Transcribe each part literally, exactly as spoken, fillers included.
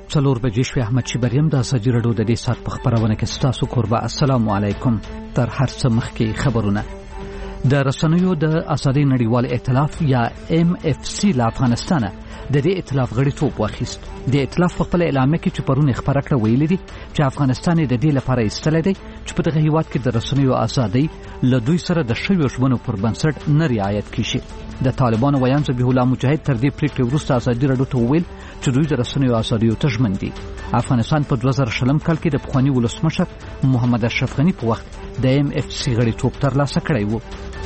څلور بجې شوې. احمد شیبریم د ازادي راډیو د دې ساعت په خبرونه کې ستاسو کوربه. السلام علیکم. تر هر څه مخکې خبرونه. د رسنیو د ازادۍ نړیوال ائتلاف یا ام اف سی له افغانستانه د دې ائتلاف غړیتوب واخیست. د ائتلاف په خپل اعلامیه کې چې پرون خبره کړه ویلي دي چې افغانستان د دې لپاره ایستلی دی چې په دغه هیواد کې د رسنیو ازادۍ له دوی سره د شویو ژمنو پر بنسټ نه رعایت کیږي. د طالبانو ویان ذبیح الله مجاهد تر دې پریکړې وروسته ازادي راډیو ته وویل چې دوی د رسنیو ازادۍ ته ژمن دي. افغانستان په دوه زره شلم کال کې د پخواني ولسمشر محمد اشرف غني په وخت د ام اف سی غړیتوب ترلاسه کړی و.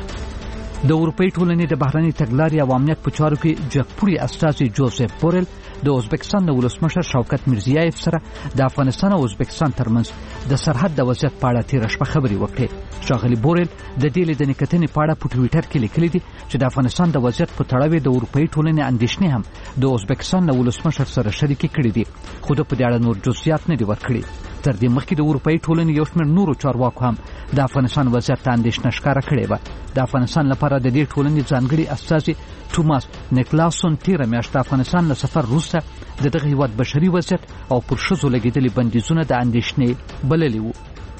د اروپאי ټولنې د بهرنۍ تګلارې او امنیت په چارو کې جګپوړي استازي جوزف بورل د ازبکستان د ولسمشر شوکت میرزیایف سره د افغانستان او ازبکستان ترمنځ د سرحد د وضعیت په اړه تېره شپه خبرې وکړې. ښاغلي بورل د دې لیدنې کتنې په اړه په ټویټر کې لیکلي دي چې د افغانستان د وضعیت په تړاو د اروپאי ټولنې اندېښنې هم د ازبکستان د ولسمشر سره شریکې کړې دي، خو د په دې اړه نور جزئیات نه دي ورکړي. تر دې مخکې د اروپאי ټولنې یو شمېر نورو چارواکو هم د افغانستان وضعیت ته اندېښنه ښکاره کړې وه. د افغانستان لپاره د دې ټولنې ځانګړي استازي توماس نیکلاسون تېره میاشت د افغانستان له سفر وروسته د دغه هیواد بشري وضعیت او پر ښځو لګېدلي بندیزونه د اندېښنې بللي وو.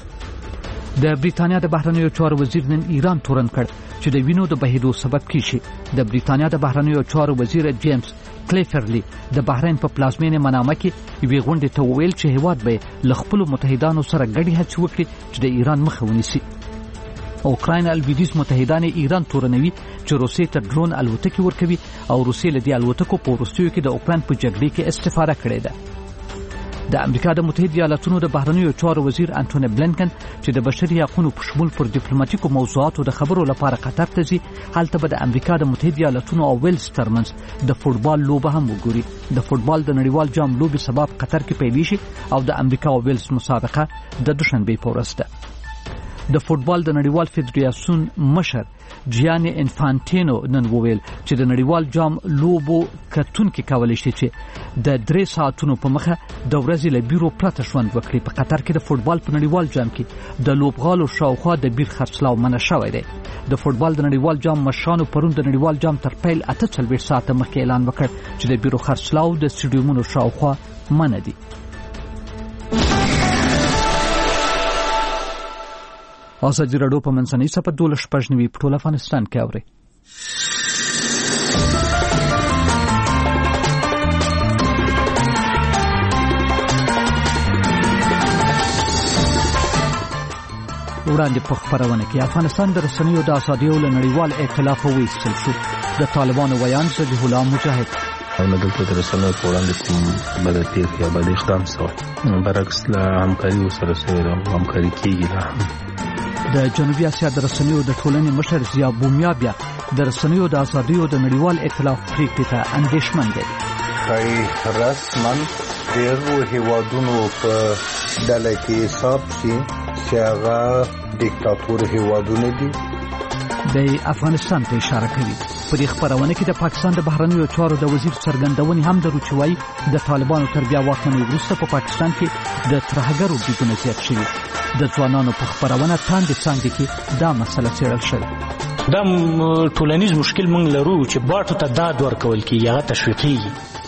د بریتانیا د بهرنیو چارو وزیر نن ایران تورن کړ چې د وینو د بهېدو سبب کیږي. د بریتانیا د بهرنیو چارو وزیر جیمز کلیفرلی د بحرین په پلازمینه منامه کې یوې غونډې ته وویل چې هیواد به له خپلو متحدانو سره ګډې هڅې وکړي چې د ایران مخه ونیسي. اوکراین الویدیز متحدان ایران تورنوي چې روسیې ته ډرون الوتکې ورکوي او روسیې له دې الوتکو په وروستیو کې د اوکراین په جګړې کې استفاده کړې ده. د امریکا د متحده ایالاتونو د بهرنیو چارو وزیر انټونی بلنکن چې د بشري حقوقو په شمول پر ډیپلوماټیکو موضوعاتو د خبرو لپاره قطر ته ځي، هلته به د امریکا د متحده ایالاتونو او ویلز ترمنځ د فوټبال لوبه هم وګوري. د فوټبال د نړیوال جام لوبې سبب قطر کې پیلېږي او د امریکا او ویلز مسابقه د دوشنبې په ورځ ده. د فوټبال د نړیوال فدراسیون مشر جیاني انفانټینو نن وویل چې د نړیوال جام لوبو کتونکي کولی شي چې د درې ساعتونو په مخه د ورځې له بیرو پرته ژوند وکړي. په قطر کې د فوټبال په نړیوال جام کې د لوبغالو شاوخوا د بیر خرڅلاو منع شوی دی. د فوټبال د نړیوال جام مشرانو پرون د نړیوال جام تر پیل اته څلوېښت ساعته مخکې اعلان وکړ چې د بیرو خرڅلاو د سټیډیومونو شاوخوا منع دي. ازادي راډیو په منځنۍ سپه دولس شپږ نوي په ټول افغانستان کې اوري. وړاندې په خبرونه کې افغانستان د رسنیو د ازادیو له نړیوال ائتلاف وایستل شو. د طالبانو ویان ذبیح الله مجاهد او نه دلته د رسنیو په وړاندې کوم بد پیښې یا بد اقدام شوی، برعکس له همکاري سره سره همکاري کېږي. د جنوبي اسیا د رسنیو د ټولنې مشر ضیا بومیا بیا د رسنیو د ازادیو د نړیوال ائتلاف پریکړې ته اندېښمن دی. ښایي رسماً ډېرو هېوادونو په ډله کې حساب شي چې هغه دیکتاتور هېوادونه دي. د افغانستان ته اشاره کوي. په دې خبرونه کې د پاکستان د بهرنیو چارو د وزیر څرګندونې هم درو چې وایي د طالبانو تر بیا واکمنۍ وروسته په پاکستان کې د ترهګرو بریدونه زیات شوي. د ځوانانو په خبرونه تاندې څانګې کې دا مسله څېړل شوې. دا ټولنیز مشکل موږ لرو چې باټو ته داد ورکول کېږي، هغه تشویقېږي.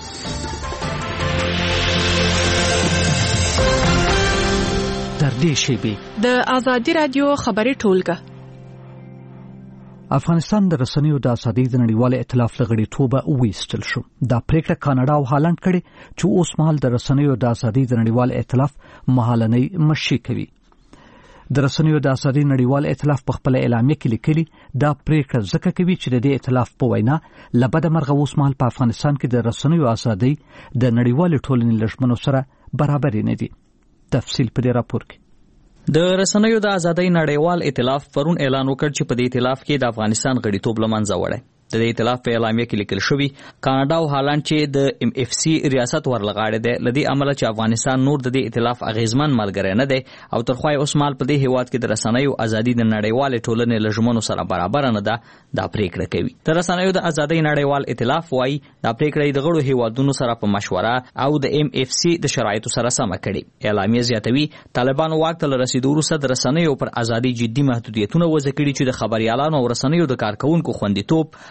تر دې شیبې د ازادي راډیو خبري ټولګه. افغانستان د رسنیو د ازادۍ د نړیوال ائتلاف له غړیتوبه وایستل شو. دا پریکړه کاناډا او هالند کړې چې اوس مهال د رسنیو د ازادۍ د نړیوال ائتلاف مهالنۍ مشري کوي. د رسنیو د ازادۍ نړیوال ائتلاف په خپل اعلامیه کې لیکلي دا پریکړه ځکه کوي چې د دې ائتلاف په وینا له بده مرغه اوس مهال په افغانستان کې د رسنیو ازادۍ د نړیوال ټولنې له ژمنو سره برابر نه دي. تفصیل په دې راپور کې. د رسنیو د ازادۍ نړیوال ائتلاف پرون اعلان وکړ چې په دې ائتلاف کې د افغانستان غړیتوب له منځه وړي. د دې ائتلاف په اعلامیه کې لیکل شوی کاناډا او هالند چې د ام اف سی ریاست ورلغاړي ده، لدی عمله چې افغانستان نور د دې ائتلاف اغیزمن ملګری نه دی او ترخوای اوس مال په دې هیواد کې د رسنیو ازادي د نړیوال ټولنې له ژمنو سره برابر نه ده. دا پریکړه کوي. د رسنیو د ازادۍ نړیوال ائتلاف وايي دا پریکړه د غړو هیوادونو سره په مشوره او د ام اف سی د شرایطو سره سم کړي. اعلامیه زیاتوي طالبانو واک ته رسیدو وروسته د رسنیو پر ازادي جدي محدودیتونه وضع کړي چې د خبريالانو او رسنیو د کارکونکو خوندیتوب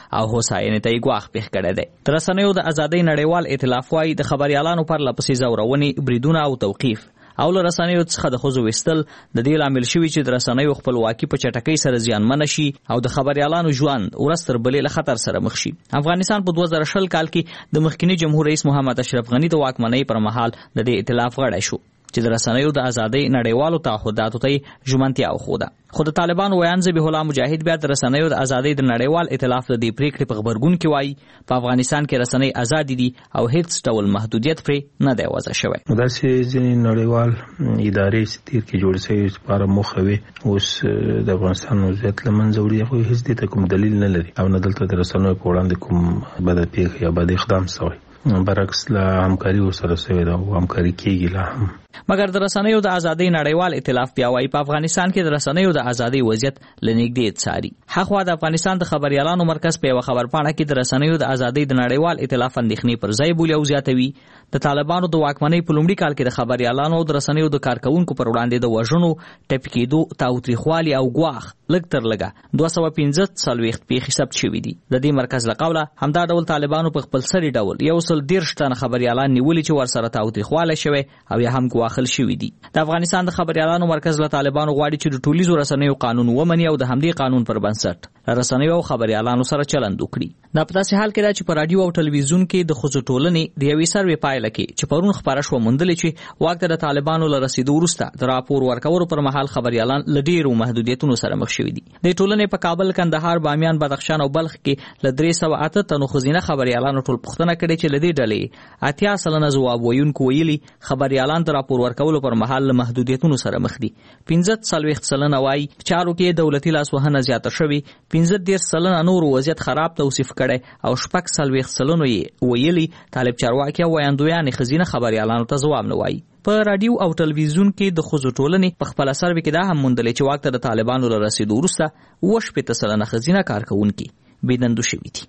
او هوساینې ته یې ګواښ پېښ کړی دی. د رسنیو د ازادۍ نړیوال ائتلاف وایي د خبریالانو پرله پسې ځورونې، بریدونه او توقیف او له رسنیو څخه د ښځو ویستل د دې لامل شوي چې د رسنیو خپلواکي په چټکۍ سره زیانمنه شي او د خبریالانو ژوند ورځ تر بلې له خطر سره مخ شي. افغانستان په دوه زره شل کال کې د مخکني جمهور رئیس محمد اشرف غني د واکمنۍ پر مهال د دې ائتلاف غړی شو چې د رسنیو د ازادۍ نړیوالو تعهداتو ته ژمنتیا وښوده. خو د طالبانو ویان ذبیح الله مجاهد بیا د رسنیو د ازادۍ د نړیوال ائتلاف د دې پریکړې په غبرګون کې وایي په افغانستان کې رسنۍ ازادي دي او هیڅ ډول محدودیت پرې نه دی وضع شوی. داسې ځینې نړیوال ادارې چې تیر کې جوړې شوې لپاره موخه وي اوس د افغانستان وضعیت له منځه وړي، خو هیڅ دې ته کوم دلیل نه لري او نه دلته د رسنیو په وړاندې کوم بده پیښه یا بد اقدام شوی. برعکس لا همکاري ورسره شوې ده او همکاري کېږي لا هم. مګر د رسنیو د ازادۍ نړیوال ائتلاف بیا وایي په افغانستان کې د رسنیو د ازادۍ وضعیت له نږدې څاري. هاخوا د افغانستان د خبریالانو مرکز په یوه خبرپاڼه کې د رسنیو د ازادۍ د نړیوال ائتلاف اندېښنې پر ځای بولي او زیاتوي د طالبانو د واکمنۍ په لومړي کال کې د خبریالانو او د رسنیو د کارکوونکو پر وړاندې د وژنو، ټپي کېدو، تاوتریخوالي او ګواښ لږ تر لږه دوه سوه پنځه څلوېښت پیښې ثبت شوي دي. د دې مرکز له قوله همدا ډول طالبانو په خپل سري ډول یو سل دېرش تنه خبریالان نیولي چې ورسره تاوتریخوالی شوی او یا هم ګواښل شوي دي. د افغانستان د خبریالانو مرکز له طالبانو غواړي چې د ټولیزو رسنیو قانون ومني او د همدې قانون پر بنسټ رسنیو او خبریالانو سره چلند وکړي. دا په داسې حال کې ده چې په راډیو او ټلویزیون کې د ښځو ټولنې د یوې سروې پایله کې چې پرون خپاره شوه موندلې چې واک ته د طالبانو له رسېدو وروسته د راپور ورکولو پر مهال خبریالان له ډېرو محدودیتونو سره مخ شوي دي. د ټولنې په کابل، کندهار، بامیان، بدخشان او بلخ کې له درې سوه اته تنو ښځینه خبریالانو ټول پوښتنه کړې چې له دې ډلې اتیا سلنه ځواب ویونکو ویلي خبریالان د راپور ورکولو پر مهال له محدودیتونو سره مخ دي. پنځه څلوېښت سلنه وایي چارو کې دولتي لاسوهنه زیاته شوې، پنځه دېرش سلنه نور وضعیت خراب توصیف کړی او شپږ څلوېښت سلنو یې ویلي طالب چارواکي او ویاندویانې ښځینه خبریالانو ته ځواب نه وایي. په راډیو او ټلویزیون کې د ښځو ټولنې په خپله سروې کې دا هم موندلې چې واک ته د طالبانو له رسېدو وروسته اووه شپېته سلنه ښځینه کارکوونکي بېدندو شوي دي.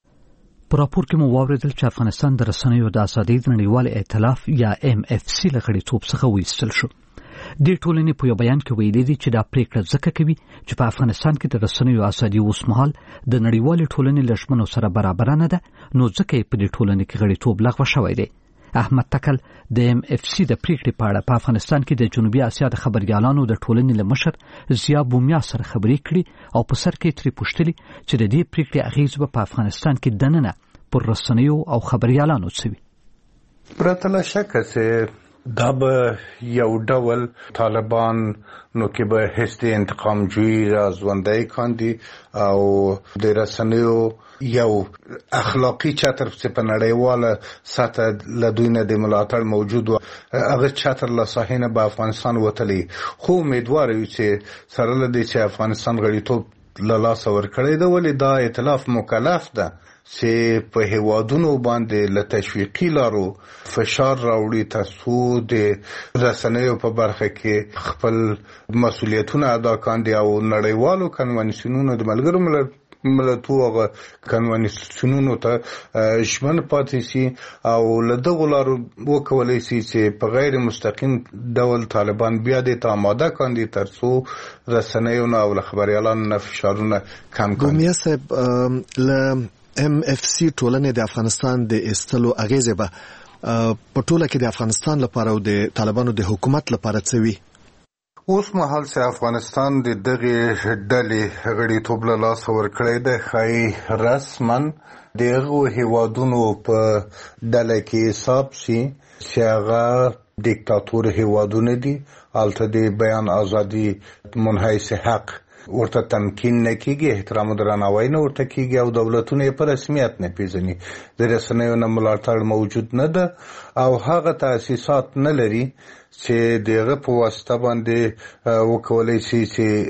په راپور کې مو واورېدل چې افغانستان د رسنیو د ازادۍ د نړیوال ائتلاف یا ایم اف سی له غړیتوب څخه وایستل شو. دې ټولنې په یو بیان کې ویلي دي چې دا پریکړه ځکه کوي چې په افغانستان کې د رسنیو ازادي اوسمهال د نړیوالې ټولنې له ژمنو سره برابره نه ده، نو ځکه یې په دې ټولنې کې غړیتوب لغوه شوی دی. احمد تکل د ایم اف سی د پریکړې په اړه په افغانستان کې د جنوبي اسیا د خبریالانو د ټولنې له مشر ضیا بومیا سره خبرې کړي او په سر کې ترې پوښتلي چې د دې پریکړې اغېز به په افغانستان کې دننه پر رسنیو او خبریالانو څه وي. پرته له شکه چې دا به یو ډول طالبان نو کې به هیڅ د انتقام جویی را ژوندی کاندي او د رسنیو یو اخلاقی چتر چې په نړیواله سطح له دوی نه د ملاتړ موجود و هغه چتر له ساحې نه به افغانستان وتلی، خو امیدوار یو چې سره له دې چې افغانستان غړیتوب له لاسه ورکړی ده، ولې دا ائتلاف مکلف ده چې په هیوادونو باندې له تشویقي لارو فشار راوړي ترڅو د رسنیو په برخه کې خپل مسؤلیتونه ادا کاندي او نړیوالو کنوانسیونونو د ملګرو ملتونو هغه کنوانسیونونو ته ژمن پاتې شي او له دغو لارو وکولی شي چې په غیر مستقیم ډول طالبان بیا دې ته آماده کاندي ترڅو رسنیو نه او له خبریالانو نه فشارونه کم کړي. ګومیا صاحب، له ام اف سی ټولنې د افغانستان د ایستلو اغیزه به په ټوله کې د افغانستان لپاره او د طالبانو د حکومت لپاره څه وي؟ اوس مهال چې افغانستان د دغه ډلې غړیتوب له لاسه ورکړی دی، ښایي رسما د هغو هیوادونو په ډله کې حساب شي چې هغه دیکتاتور هیوادونه دي، هلته د بیان ازادي منحیث حق ورته تمکین نه کېږي، احترام او درناوی نه ورته کېږي او دولتونه یې په رسمیت نه پیژني، د رسنیو نه ملاتړ موجود نه ده او هغه تاسیسات نه لري چې د هغه په واسطه باندې وکولی شي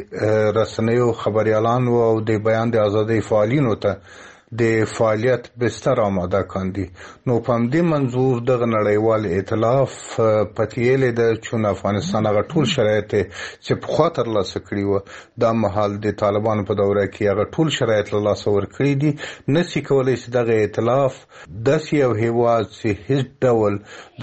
چې رسنیو خبریالانو او د بیان د ازادۍ فعالینو ته د فعالیت بستر آماده کاندي. نو په همدې منظور دغه نړیوال ائتلاف پتیلې ده چې افغانستان هغه ټول شرایط چې پخوا ترلاسه کړي وو دا مهال د طالبانو په دوره کې هغه ټول شرایط له لاسه ورکړي دي، نشي کولی چې دغه ائتلاف داسې یو هیواد چې هیڅ ډول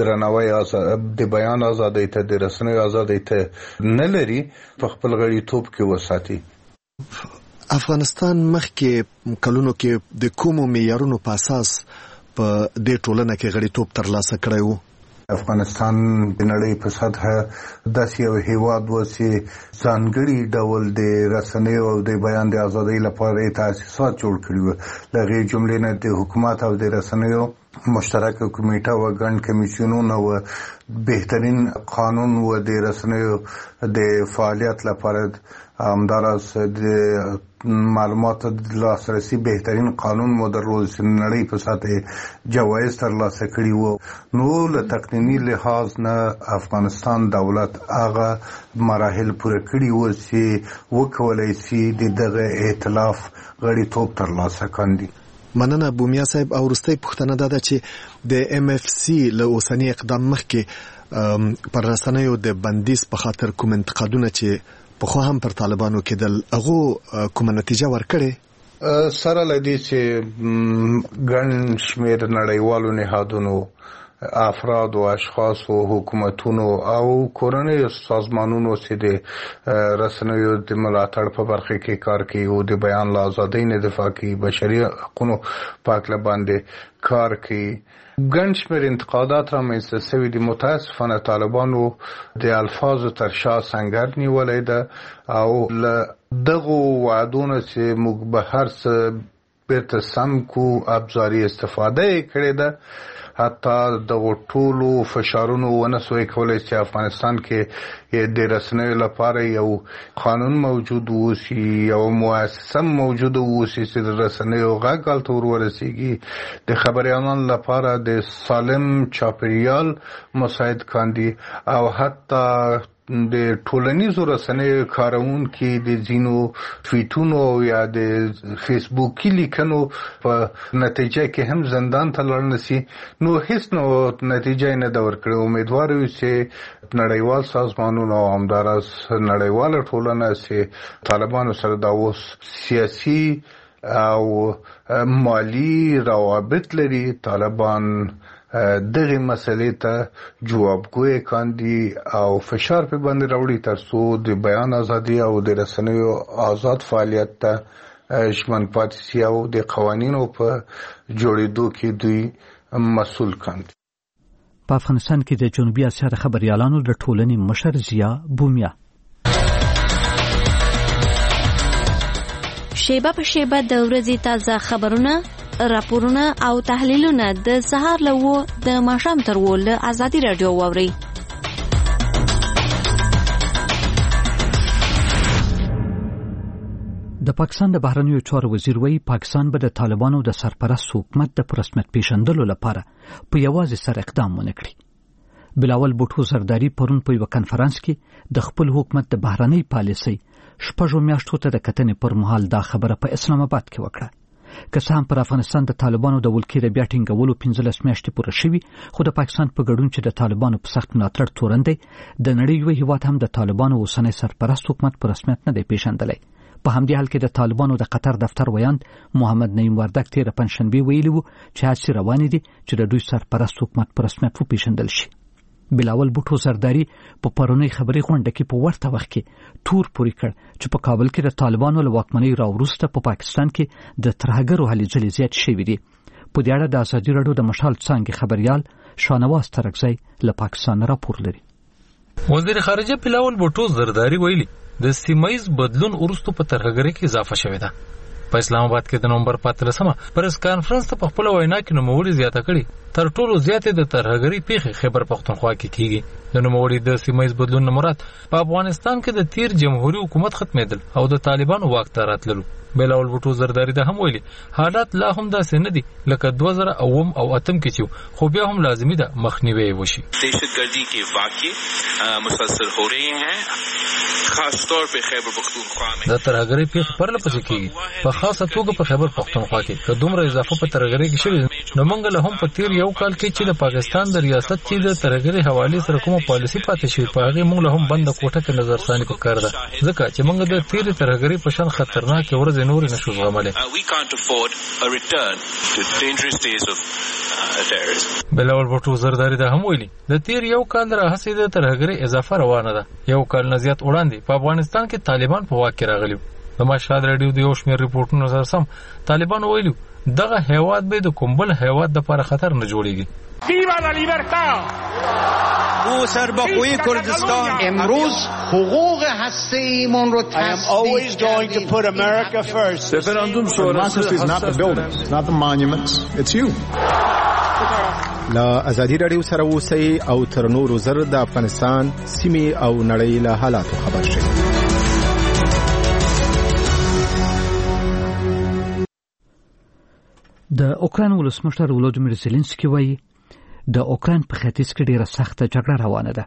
درناوی د بیان ازادۍ ته د رسنیو ازادۍ ته نه لري په خپل غړیتوب کې وساتي. افغانستان مخکې کلونو کې د کومو معیارونو په اساس په دې ټولنه کې غړیتوب ترلاسه کړی و؟ افغانستان د نړۍ په سطحه داسې یو هیواد و چې ځانګړي ډول د رسنیو او د بیان د ازادۍ لپاره تاسیسات جوړ کړي وو. له هغې جملې نه د حکومت او د رسنیو مشترکه کمیټه و، ګڼ کمیسیونونه و، بهترین قانون و د رسنیو د فعالیت لپاره، همداراز د معلوماتو د لاسرسي بهترین قانون مو درلود چې نړۍ په سطحه جوایز ترلاسه کړي وو. نو له تقنیني لحاظ نه افغانستان دولت هغه مراحل پوره کړي وو چې وکولای شي د دغه ائتلاف غړیتوب ترلاسه کړي. مننه بومیا صاحب. او وروستۍ پوښتنه دا ده چې د ایم اف سی له اوسني اقدام مخکې پر رسنیو د بندیز په خاطر کوم انتقادونه چې پخوا هم پر طالبانو کېدل، هغه کومه نتیجه ورکړې؟ سره له دې چې ګڼ شمېر نړیوالو نهادونو، افراد او اشخاص او حکومتونو او کورنیو سازمانونو چې د رسنیو د ملاتړ په برخه کې کار کوي او د بیان له ازادۍ نه دفاع کوي، بشري حقوقو په هکله باندې کار کوي، ګڼ شمېر انتقادات رامنځته شوي دي. متاسفانه طالبانو د الفاظو تر شا سنګر نیولی ده او له دغو وعدونو چې موږ به هر څه بیرته سم کو ابزاري استفاده یې کړې ده. حتی دغو ټولو فشارونو ونه سوی کولی چې افغانستان کې د رسنیو لپاره یو قانون موجود اوسي، یو مؤسسه موجود اوسي چې د رسنیو غږ هلته ورورسیږي، د خبریالانو لپاره د سالم چاپیریال مساعد کاندي او حتی د ټولنیزو رسنیو کارونکي د ځینو ټویټونو یا د فیسبوکي لیکنو په نتیجه کې هم زندان ته لاړ نشي. نو هیڅ نو نتیجه نه ده ورکړې. امیدوار یو چې نړیوال سازمانونه او همداراز نړیواله ټولنه چې طالبانو سره دا اوس سیاسي او مالی روابط لري، طالبان دغه مسلې ته جوابګوی کاندي او فشار په باندې راوړي ترڅو د بیان ازادي او د رسنیو آزاد فعالیت ته ژمن پاتې شي او د قوانینو په جوړېدو کې دوی مسؤل کاندي. په افغانستان کې د جنوبي اسیا د خبريالانو د ټولنې مشر ضیا بومیا شیبه په شیبه د ورځې تازه خبرونه، راپورونه او تحلیلونه د سهار له و د ماښام تر و له ازادي رادیو واورئ. د پاکستان د بهرنیو چارو وزیر وایي پاکستان به د طالبانو د سرپرست حکومت د پرسمت پیژندلو لپاره په یوازې سر اقدام ونه کړي. بلاول بوټو زرداری پرون په یو کنفرانس کې د خپل حکومت د بهرنۍ پالیسۍ شپږو میاشتو ته د کتنې پر مهال دا خبره په اسلام آباد کې وکړه. که څه هم پر افغانستان د طالبانو د ولکې د بیا ټینګولو پنځلس میاشتې پوره شوي، خو د پاکستان په ګډون چې د طالبانو په سخت ملاتړ تورن دی، د نړۍ یو هیواد هم د طالبانو اوسنی سرپرست حکومت په رسمیت نه دی پیژندلی. په همدې حال کې د طالبانو د قطر دفتر ویاند محمد نعیم وردک تېره پنجشنبې ویلي وو چې هڅې روانې دي چې د دوی سرپرست حکومت په رسمیت وپیژندل شي. بلاول بوټو زرداری په پرونی خبري غونډه کې په ورته وخت کې تور پوری کړ چې په کابل کې د طالبانو له واکمنۍ راوروسته په پاکستان کې د ترهګرو هلې ځلې زیات شوي دي. په دې اړه د ازادي راډیو د مشال څانګې خبريال شانواز ترکزی له پاکستان راپور لري. وزیر خارجه بلاول بوټو زرداری ویلي د سیمایز بدلون وروسته په ترهګرۍ کې اضافه شوې ده. په اسلام آباد کې د نومبر پاتلسمه پریس کانفرنس ته په خپل وینا کې نوموړي زیاته کړي تر ټولو زیاتې د ترهګرۍ پیښې خیبر پختونخوا کې کیږي. د نوموړي د سیمایز بدلون مراد په افغانستان کې د تیر جمهوریت حکومت ختمېدل او د طالبانو واک ته راتللو. بلاول بوټو زرداری د هم ویلي حالات لا هم داسې نه دي لکه دوه زره اوم او اتم کې چې خو بیا هم لازمي ده مخنیوي وشي. دهشتگردی के वाक़े मुसलसल हो रहे हैं खास तौर पे खैबर पख्तूनख्वा में د ترهګرۍ پیښې پرله پسې کیږي په خاصه توګه په خیبر پختونخوا کې که دومره اضافه په ترهګرۍ کې شوې نو موږ له هم په تیر یو کال کې چې د پاکستان د ریاست چې د ترهګرۍ حواله سره کومه پالیسي پاتې شوې په هغه موږ له هم بند کوټه کې نظر ثاني پکار ده ځکه چې موږ د تیر ترهګرۍ په شان خطرناک ورځ نور نشو زغملای. بلاول بوټو زرداری د هم ویلي د تیر یو کال راهیسې د ترهګرۍ اضافه روانه ده. یو کال نه زیات وړاندې په افغانستان کې طالبان په واک کې راغلي. د مشهد رادیو د یو شمېر ریپورټونو سره سم طالبانو ویلي دغه هیواد به د کوم بل هیواد دپاره خطر نه جوړېږي. ویوا لا لیبرتا او سربخوی کردستان امروز حقوق هسته‌ایمون رو تصدیق کردیم. رفراندوم شورای is not the buildings, not the monuments, it's you. لا ازادي رادیو سره اوسئ او تر نورو زر د افغانستان سیمې او نړۍ له حالاتو خبر شئ. د اوکراین ولسمشر ولودیمیر زيلنسکي وایي د اوکراین په ختیځ کې ډیره سخته جګړه روانه ده.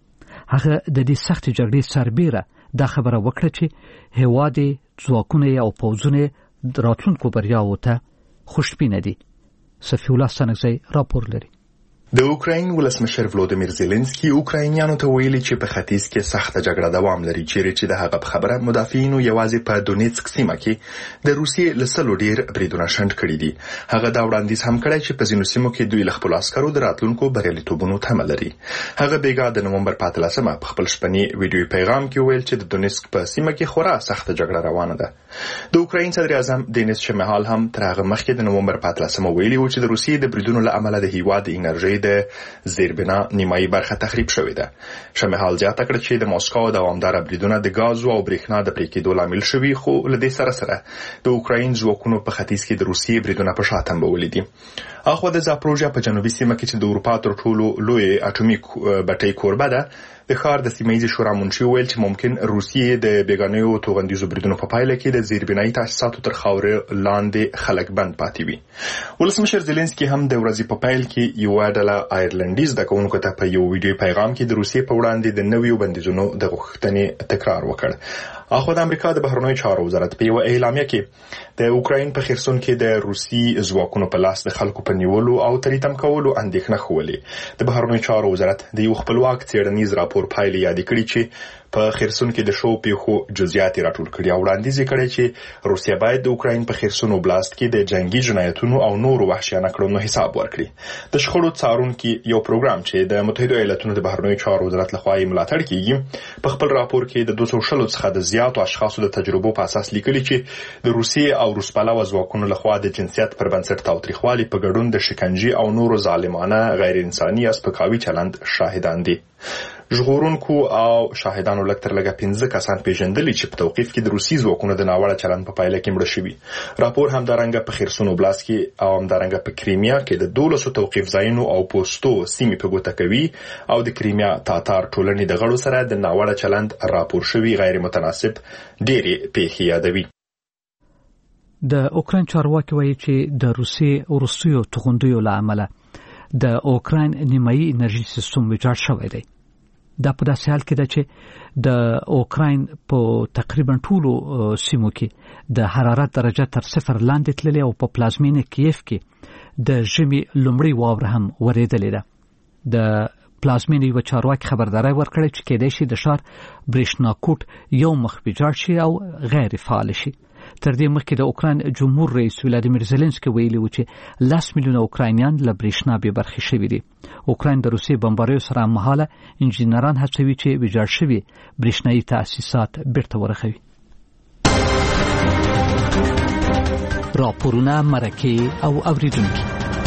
هغه د دې سختې جګړې سربیره دا خبره وکړه چې هیواد ځواکونه او پوځونه راتلونکو بریاوو ته خوشبینه دي. صفی الله سنگزی راپور لري. د اوکراین ولسمشر ولودیمیر زيلنسکي اوکراینیانو ته ویلي چې په ختیځ کې سخته جګړه دوام لري، چیرې چې د هغه په خبره مدافعینو یوازې په دونیتسک سیمه کې د روسیې له سلو ډیر بریدونه شنډ کړي دي. هغه دا وړاندیز هم کړی چې په ځینو سیمو کې دوی له خپلو عسکرو د راتلونکو بریالیتوبونو تمه لري. هغه بیګا د نومبر په اتلسمه په خپل شپني ویډیوي پیغام کې ویل چې د دونیتسک په سیمه کې خورا سخته جګړه روانه ده. د اوکراین صدر اعظم دینیس شمهال هم تر هغه مخکې د نومبر په اتلسمه ویلي و چې د روسیې د بریدونو له امله د هیواد د انرژي د زیربنا نیمایي برخه تخریب شوې ده. شمهال زیاته کړه چې د موسکو دوامداره بریدونه د غاز او برېښنا د پرې کېدو لامل شوي، خو له دې سره سره د اوکراین ځواکونو په ختیځ کې د روسیې بریدونه په شا تنبولي دي. اخوا د زاپروژیا په جنوبي سیمه کې چې د اروپا تر ټولو لوی اټومي بټۍ کوربه ده، د ښار د سیمه‌ییزې شورا منشي ویل چې ممکن روسیې د بیګانیو توغندیزو بریدونو په پایله کې د زیربنایي تاسیساتو تر خاورې لاندې خلک بند پاتې وي. ولسمشر زيلنسکي هم د ورځې په پیل کې یو ډله آیرلنډي زده کوونکو ته په یو ویډیو پیغام کې د روسیې په وړاندې د نویو بندیزونو د غوښتنې تکرار وکړ. اخو د امریکا د بهرنیو چارو وزارت په یو اعلامیه کې د اوکراین په خرسون کې د روسي ځواکونو په لاس د خلکو په نیولو او تریتم کولو اندېښنه ښولې. د بهرنیو چارو وزارت د یو خپلواک څېړنیز راپور پایلې یاد کړې چې په خرسون کې د شو پیښو جزئیات راټول کړي او وړاندیز کړي چې روسیا باید د اوکراین په خرسون اوبلاست کې د جنگي جنایتونو او نورو وحشیانه کړنو حساب ورکړي. د شخړو څارونکي یو پروګرام چې د متحده ایالاتونو د بهرنیو چارو وزارت لخوا یې ملاتړ کیږي په خپل راپور کې د دوه سوه شل څخه د زیاتو اشخاصو د تجربو په اساس لیکلي چې د روسیې او روسپالو ځواکونو لخوا د جنسیت پر بنسټ تاوتریخوالي په ګډون د شکنجې او نورو ظالمانه غیر انساني اسپکاوي چلند شاهدان دي. ژغورونکو او شاهدانو لږ تر لږه پنځه کسان پیژندلي چې په توقیف کې د روسي ځواکونو د ناوړه چلند په پایله کې مړه شوي. راپور همدارنګه په خرسون اوبلاست کې او همدارنګه په کریمیا کې د دولسو توقیف ځایونو او پوسټو سیمې په ګوته کوي او د کریمیا تاتار ټولنې د غړو سره د ناوړه چلند راپور شوي غیر متناسب ډېرې پیښې یادوي. د اوکراین چارواکي وایي چې د روسي وروستیو توغندیو له امله د اوکراین نیمایي انرژي سیستم ویجاړ شوی دی. دا په داسې حال کې ده چې د اوکراین په تقریبا ټولو سیمو کې د حرارت درجه تر صفر لاندې تللې او په پلازمینه کیف کې د ژمي لومړی واوره هم ورېدلې ده. د پلازمینه یو چارواکي خبرداري ورکړه چې کېدای شي د ښار برېښناکوټ یو مخ ویجاړ شي او غیر فعال شي. تر دې مخکې د اوکراین جمهور رئیس ولادیمیر زيلنسکي ویلي و چې لس میلیونه اوکراینیان له برېښنا بې برخې شوي دي. اوکراین د روسیې بمباریو سره هممهاله انجینران هڅوي چې ویجاړ شوي برېښنایي تاسیسات بیرته ورغوي. راپورونه، مرکې او اوریدونکي.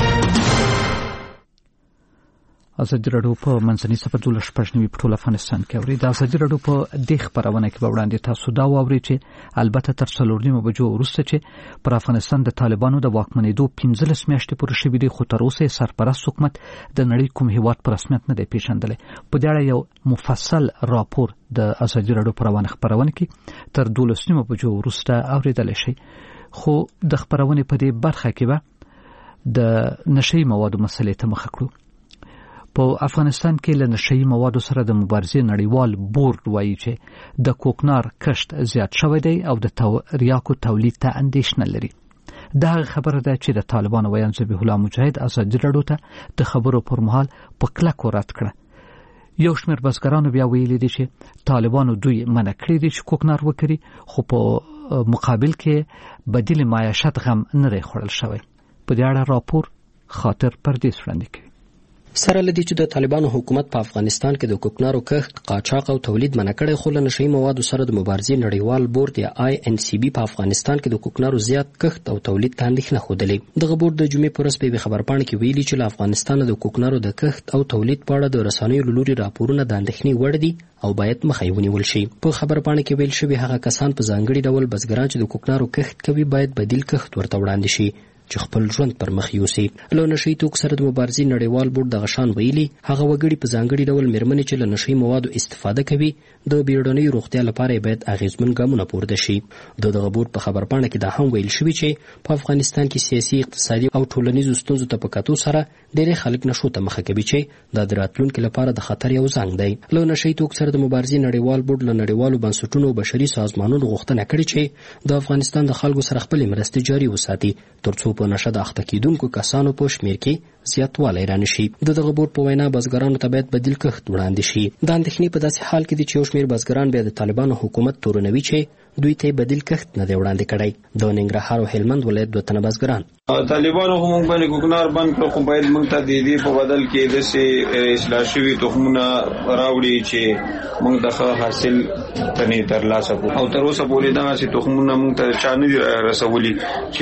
ازادي راډیو په منځني سفر دولس شپږ نوي په ټول افغانستان کې اوري. د ازادي راډیو په دې خبرونه کې به وړاندې تاسو دا واورئ چې البته تر څلور نیمو بجو وروسته چې پر افغانستان د طالبانو د واکمنېدو پنځلس میاشتې پوره شوې دي، خو تر اوسه سرپرست حکومت د نړۍ کوم هیواد په رسمیت نه دی پیژندلی. په دې اړه یو مفصل راپور د ازادي راډیو په روانه خبرونه کې تر دولس نیمو بجو وروسته اوریدلی شئ. خو د خبرونې په دې برخه کې به د نشئی موادو مسلې ته مخه کړو. په افغانستان کې له نشئی موادو سره د مبارزې نړیوال بورډ وایي چې د کوکنار کښت زیات شوی دی او د تریاکو تولید ته اندېښنه لري. دا خبره ده چې د طالبانو ویان ذبیح الله مجاهد ازادي راډیو ته د خبرو پر مهال په کلکو رد کړه. یو شمېر بزګرانو بیا ویلي دي چې طالبانو دوی منع کړی دي چې کوکنار وکړي، خو په مقابل کې بدیل معیشت غم نه دی خوړل شوی. په دې اړه راپور خاطر پردیس وړاندې کوي. سره لدی چې د طالبانو حکومت په افغانستان کې د کوکنارو کښت، قاچاق او تولید منع کړی، خو له نشئی موادو سره د مبارزې نړیوال بورډ یا آی ان سی بي په افغانستان کې د کوکنارو زیات کښت او تولید ته اندېښنه ښودلې. دغه بورډ د جمعې په ورځ په یوې خبرپاڼه کې ویلي چې له افغانستان د کوکنارو د کښت او تولید په اړه د رسنیو له لوري راپورونه د اندېښنې وړ دي او باید مخه یې ونیول شي. په خبرپاڼه کې ویل شوي هغه کسان په ځانګړي ډول بزګران چې د کوکنارو کښت کوي باید بدیل کښت ورته وړاندې شي چې خپل ژوند پر مخ یوسي. له نشئی توکو سره د مبارزې نړیوال بورډ دغه شان ویلي هغه وګړي په ځانګړي ډول میرمنې چې له نشئی موادو استفاده کوي د بیړنۍ روغتیا لپاره باید اغیزمن ګامونه پورته شي. د دغه بورډ په خبرپاڼه کې دا هم ویل شوي چې په افغانستان کې سیاسي، اقتصادي او ټولنیزو ستونزو ته په کتو سره ډېری خلک نشو ته مخه کوي چې دا د راتلونکي لپاره د خطر یو زنګ دی. له نشئی توکو سره د مبارزې نړیوال بورډ له نړیوالو بنسټونو او بشري سازمانونو غوښتنه کړې چې د افغانستان د خلکو سره خپلې مرستې جاري وساتي ترڅو په نشه د اخته کیدونکو کسانو په شمیر کې زیاتوالی رانشي. د دغه بورډ په وینا بزګرانو ته باید بدیل کښت وړاندې شي. د اندېښنې په داسې حال کې دي چې یو شمېر بزګران بیا د طالبانو حکومت تورنوي چې دوی ته بدیل کښت نه دی وړاندې کړی. د ننګرهار او هلمند ولایت دوه تنه بزګران طالبانو هم موږ باندې کوکنار بند کړو، خو باید موږ ته د دې په بدل کې داسې اصلاح شوي تخمونه راوړي چې موږ د ښه حاصل تنې ترلاسه کړو. او تر اوسه پورې دغسې تخمونه موږ ته چا نه دي رسولي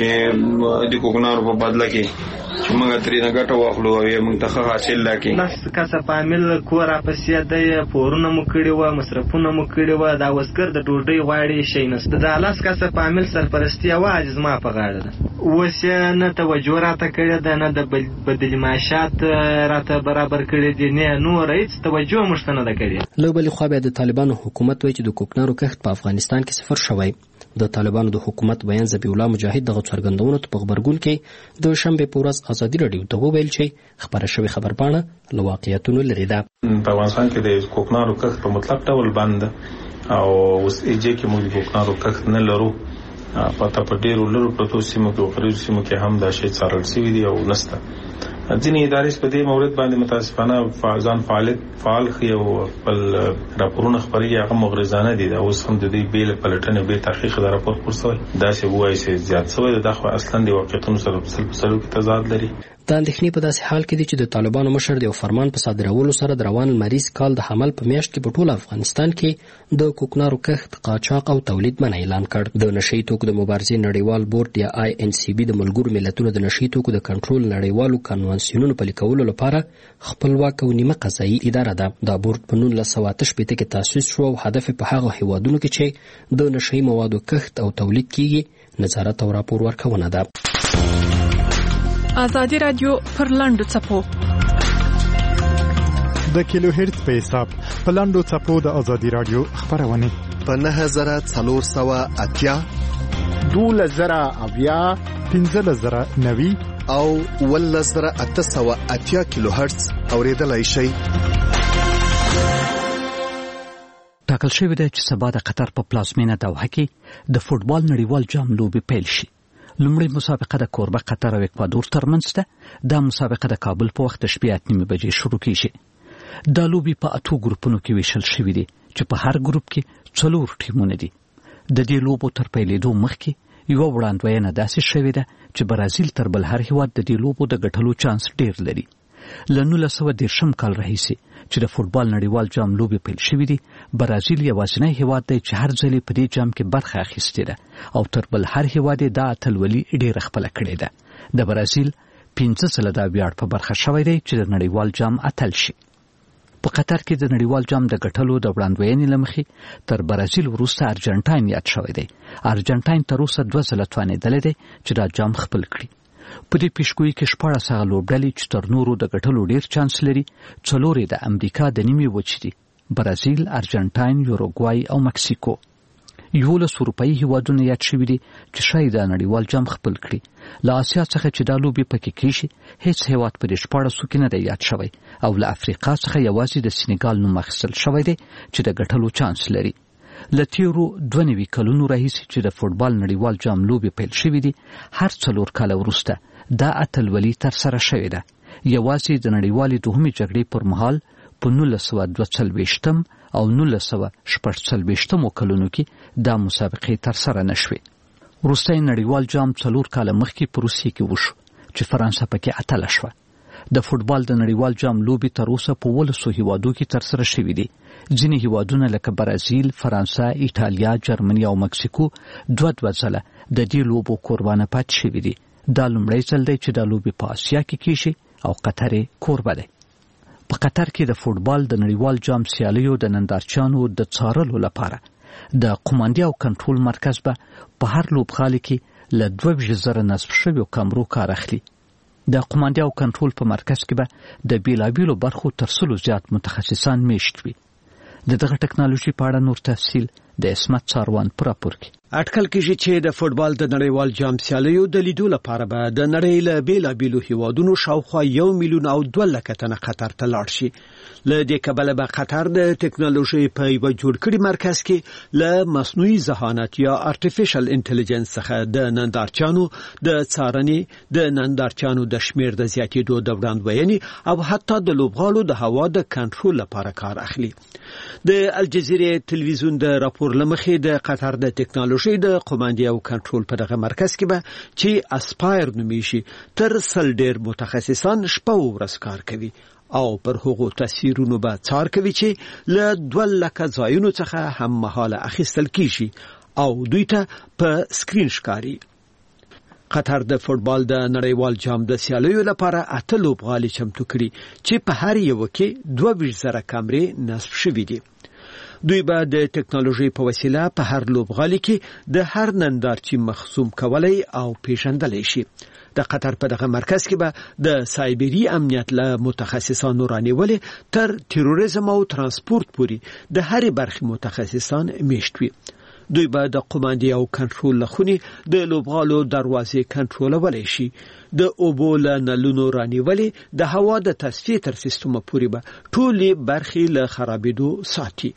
چې د کوکنارو په بدله کې چې موږ ترېنه ګټه واخلو او یې موږ ته ښه حاصل راکړي. لس کسه فامیل کور راپسې دی، پورونه مو کړي وه، مصرفونه مو کړي وه، دا وزګر د ډوډۍ غواړي شی نشته. د لس کسه فامیل سرپرستي یوازې زما په غاړه ده. اوس یې نه توجه راته کړې ده، نه د بدیل معاشات راته برابر کړي دي، نه نور هېڅ توجه موږ ته نه ده کړې. له بلې خوا بیا د طالبانو حکومت وایي چې د کوکنارو کښت په افغانستان کې صفر شوی. د طالبانو د حکومت بیان ذبیح الله مجاهد دغه څرګندونو ته په غبرګون کې د شنبې په ورځ ازادي راډیو ته وویل چې خپره شوې خبرپاڼه له واقعیتونو لرې ده. په افغانستان کې د کوکنارو کښت په مطلق ډول بند ده او اوس ایجې کې موږ د کوکنارو کښت نه لرو. پته په ډېرو لرو پرتو سیمو کې او غریبو سیمو کې هم دا شی څارل شوي دي او نسته. ځینې ادارې په دې مورد باندې متاسفانه ځان فعالیت فعال ښیي او خپل راپورونه خپروي، هغه مغرضانه دي. دا اوس هم د دوی بې له پلټنې بې تحقیق دا راپور خپور شوی، داسې ووایي چې زیات شوی دی. دا خو اصلا د واقعیتونو سره په سل په سلو کې تضاد لري. د اندېښنې په داسې حال کې دي چې د طالبانو مشر د یو فرمان په صادرولو سره د روان لمریز کال د حمل په میاشت کې په ټول افغانستان کې د کوکنارو کښت، قاچاق او تولید منع اعلان کړ. د نشئی توکو د مبارزې نړیوال بورډ یا آی ان سی بي د ملګرو ملتونو د نشئی توکو د کنټرول نړیوالو کنوانسیونونو پلي کولو لپاره خپلواک او نیمه قضایي اداره ده. دا بورډ په نولس سوه اته شپېته کې تاسیس شو او هدف په هغو هیوادونو کې چې د نشئی موادو کښت او تولید کیږي نظارت او راپور ورکونه ده. ازادي رادیو پر لاندو چپو د کیلو هرتز په حساب په لاندو چپو د ازادي رادیو خبرونه په نه زره څلور سوه اتیا، دولس زره اویا، پنځلس زره نوي او ولس زره اته سوه اتیا کیلو هرتز اوریدلای شئ. ټاکل شوی دی چې سبا د قطر په پلازمینه دوحه کې د فوټبال نړیوال جام لوبې پیل شي. لومړی مسابقه د کوربه قطر او اکوادور ترمنځ ده. دا مسابقه د کابل په وخت د شپې اته نیمې بجې شروع کیږي. دا لوبې په اتو ګروپونو کې ویشل شوي دي چې په هر ګروپ کې څلور ټیمونه دي. د دې لوبو تر پیلېدو مخکې یوه وړاندوینه داسې شوې ده چې برازیل تر بل هر هیواد د دې لوبو د ګټلو چانس ډیر لري. له نولس سوه دېرشم کال راهیسې چې د فوټبال نړیوال جام لوبې پیل شوي دي، برازیل یوازینی هیواد دی چې هر ځل په دې جام کې برخه اخیستې ده او تر بل هر هیواد دا اتلولي ډیره خپله کړې ده. د برازیل پنځه ځله دا ویاړ په برخه شوی دی چې د نړیوال جام اتل شي. په قطر کې د نړیوال جام د ګټلو د وړاندوینې له مخې تر برازیل وروسته ارجنټاین یاد شوی دی. ارجنټاین تر اوسه دوه ځله توانېدلی دی چې دا جام خپل کړي. په دې پیشګویي کې شپاړس هغه لوبډلې چې تر نورو د ګټلو ډیر چانس لري، څلور یې د امریکا د نیمې وچې دي: برازیل، ارجنټاین، یوروګوای او مکسیکو. یولس اروپایي هیوادونه یاد شوي دي چې شاید د نړیوال جام خپل کړي. له اسیا څخه چې دا لوبې پکې کیږي هیڅ هیواد په دې شپاړسو کې نه دی یاد شوی او له افریقا څخه یوازې د سینګال نوم اخیستل شوی دی چې د ګټلو چانس لري. له تیرو دوه نوي کلونو راهیسې چې د فوټبال نړیوال جام لوبې پیل شوي دي، هر څلور کاله وروسته دا اتلولي ترسره شوې ده. یوازې د نړیوالې دوهمې جګړې پر مهال په نولس سوه دوه څلوېښتم او نولس سوه شپږ څلوېښتمو کلونو کې دا مسابقې ترسره نه شوې. وروستی نړیوال جام څلور کاله مخکې په روسیې کې وشو چې فرانسه پکې اتله شوه. د فوټبال د نړیوال جام لوبې تر اوسه په ولسو هیوادو کې ترسره شوې دي. ځینې هیوادونه لکه برازیل، فرانسه، ایټالیا، جرمني او مکسیکو دوه دوه ځله د دې لوبو قربانه پاتې شوي دي. دا لومړی ځل دی چې دا لوبې په اسیا کې کیږي او قطر یې کوربه دی. په قطر کې د فوټبال د نړیوال جام سیالیو د نندارچیانو د څارلو لپاره د قوماندې او کنټرول مرکز به په هر لوبغالي کې له دوه ویشت زره نصب شویو کامرو کار اخلي. د قوماندې او کنټرول په مرکز کې به د بیلابیلو برخو تر سلو زیات متخصصان میشت وي. د دغه ټکنالوژي په اړه نور تفصیل د اسمت څاروان پر راپور کې. اټکل کېږي چې د فوټبال د نړیوال جام سیالیو د لیدو لپاره به د نړۍ له بیلابیلو هیوادونو شاوخوا یو میلیون او دوه لکه تنه قطر ته لاړ شي. له دې کبله به قطر د ټکنالوژي په یو جوړ کړي مرکز کې له مصنوعي ذهانت یا ارتفیشل انټيليجنس څخه د نندارچانو د څارنې، د نندارچانو د شمیر د زیاتېدو د وړاندوینې او حتی د لوبغالو د هوا د کنټرول لپاره کار اخلي. د الجزیره تلویزیون د راپور لمخې د قطر د ټکنالوژي د قوماندې او کنټرول په دغه مرکز کې به چې اسپایر نومیږي تر سل ډیر متخصصان شپه او ورځ کار کوي او پر هغو تصویرونو به څار کوي چې له دوه لکه ځایونو څخه هم مهاله اخیستل کیږي او دوی ته په سکرین ښکاري. قطر د فوټبال د نړیوال جام د سیالیو لپاره اته لوبغالي چمتو کړي چې په هر یو کې دوه ویشت زره کامرې نصب شوي دي. دوی به د ټکنالوژي په وسیله په هر لوبغالي کې د هر نندارچی مخصوم کولای او پیژندلای شي. د قطر په دغه مرکز کې به د سایبری امنیت له متخصصانو رانیولې تر تروریزم او ترانسپورت پورې د هر برخې متخصصان میشت وي. دوی به د قوماندې او کنټرول لخونې د لوبغالو دروازې کنټرولولای شي. د اوبو له نلونو رانیولې د هوا د تصفیې تر سیستم پورې به ټولې برخې له خرابېدو ساتي.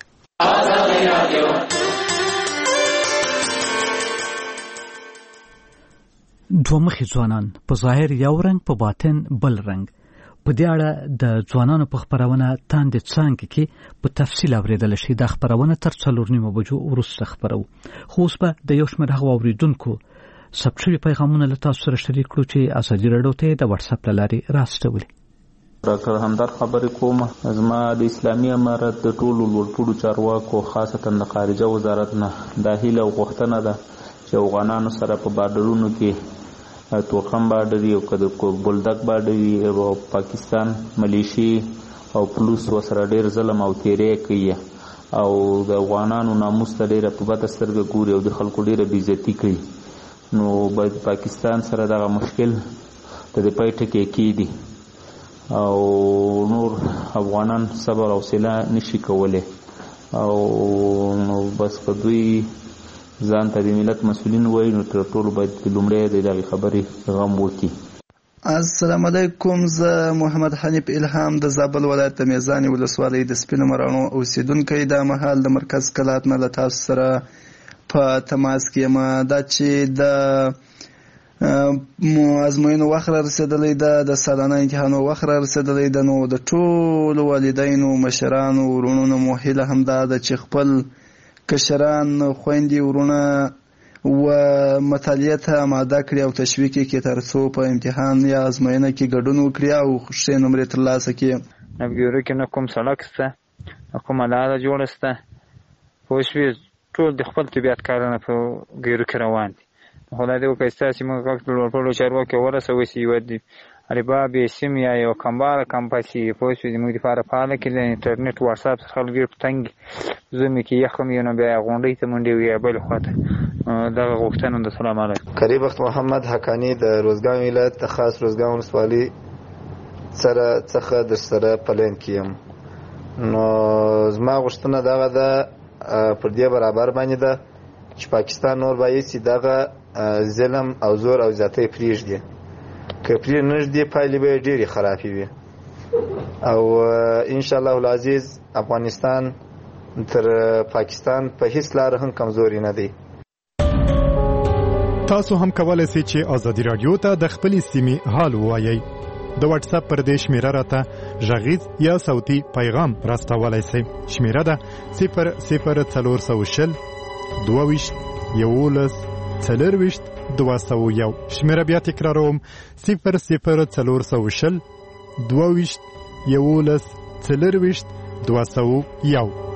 دوه مخي ځوانان په ظاهر یو رنګ په باطن بل رنګ. په دې اړه د ځوانانو په خبرونه تاندې څنګه کې په تفصیل اوریدل شي. د خبرونه تر څلور نیمو بجو وروسته خبرو. خو اوس به د یو شمېر هغو اوریدونکو ثبت شوي پیغامونه له تاسو سره شریک کړو چې ازادي راډیو ته د واتساپ له لارې راستولي. ډاکټر همدرد خبرې کوم. زما د اسلامي امارت د ټولو لوړپوړو چارواکو خاصتا د خارجه وزارت نه دا هیله او غوښتنه ده چې افغانانو سره په بارډرونو کې توخم بارډر یو کده بولدک بارډر او پاکستان ملیشي او پولیس وسره ډیر ظلم او تیرې کوي او د افغانانو ناموس ته ډیره په بده سترګه ګوري او د خلکو ډیره بې عزتي کوي. نو باید پاکستان سره دغه مشکل ته د پای ټکی کېږي او نور افغانان صبر او حوصله نشي کولی او نو بس که دوی ځان ته د ملت مسؤلین وایي نو تر ټولو باید لومړی د دغې خبرې غم وکړي. السلام علیکم. زه محمد حنیف الهام د زابل ولایت د میزانې ولسوالۍ د سپینو مراڼو اوسیدونکی دا مهال د مرکز کلات نه له تاسو سره په تماس کې یم. دا چې د ازموینو وخت را رسېدلی ده، د سالانه امتحانو وخت را رسېدلی ده، نو د ټولو والدینو مشرانو ورونو مو هیله همدا ده چې خپل کشران خویندې ورونه و مطالعه ته آماده کړي او تشویق کړي تر څو په امتحان یا ازموینه کې ګډون وکړي او ښې نمرې ترلاسه کړي. نه ګورو کې نه کوم سړک شته نه کومه لاره جوړه شته. پوه شوې ټول د خپل طبیعت کارونه په ګیرو کې روان دي. خدای دې وکړي ستاسې موږ غږ د لوړپوړو چارواکو ورسوي چې یوه د الباب سیم یا یو کمباره کمپاسي پوه شوې زموږ دپاره فعاله کړي. د انټرنېټ واتساپ څخه خلک ډېر په تنګ زمې کې یخ هم وي نو بیا غونډۍ ته منډې وي یا بلې خوا ته دغه غوښتنه ده. سلام علیکم. قریب وخت محمد حقانی د روزګان ولایت د خاص روزګان ولسوالۍ سره څخه در سره پلین کې یم. نو زما غوښتنه دغه ده پر دې برابر باندې ده چې پاکستان نور باید چې دغه ظلم او زور او زیاتی پرېږدي. که پرې نږدې پایلې به یې ډېرې خرابې وي او انشاءالله العزیز افغانستان تر پاکستان په هیڅ لاره هم کمزوري نه دی. تاسو هم کولای شئ چې ازادي رادیو ته د خپلې سیمې حال ووایئ. د واتس اپ پر دې شمیره راته غږیز یا صوتي پیغام راستولای شئ. شمیره ده صفر صفر څلور سوه شل دوه ویشت یولس څلور ویشت دوه سوه یو. شمیره بیا تکراروم صفر صفر څلور سوه شل دوه ویشت یولس څلور ویشت دوه سوه یو.